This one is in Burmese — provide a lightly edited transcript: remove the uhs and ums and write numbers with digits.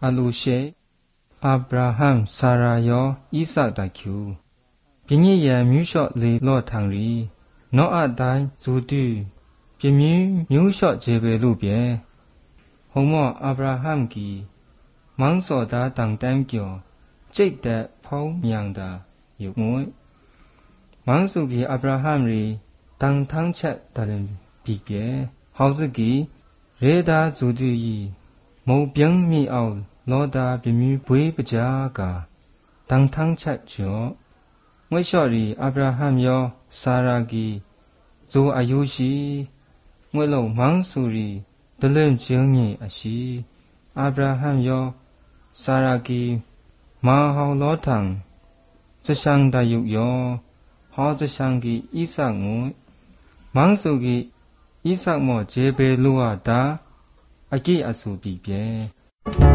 အလူရှေအာဗြဟံဆာရာယောဣဇက်တကျူပြင်းရံမြူးလျှော့လေလော့ထံရီနောအတိုင်းဇူတူပြင်းမြူးလျှော့ဂျေဘေလူပြေဟောမောအာဗြဟံကီမန်းစောတာတန်တန်ကျော်ကျိတ်တဲ့ဖောင်းမြန်တာယုံငွေမန်းစုကီအာဗြဟံရီတန်ထန်းချက်တရင်ပြီပြေဟောစကီရေဒါဇူတူယီမောပြင်းမီအောင်လောတာပြမြူးဘွေးပကြာကတန်ထန်းချက်ကျော်ငွေလျှော့ရီအာဗြဟံယောစာရာကီဇိုအယုရှိငွေလုံးမန်းစုရီဒလင်ချင်းမြင့်အရှိအာဗြဟံယောစာရာကီမာဟောလောထံဇရှန်တယုယောဟောဇရှန်ကီဣဆတ်ငွေမန်းစုကီဣဆတ်မောဂျေဘေလူဝတာအကိအဆူပြီပြေ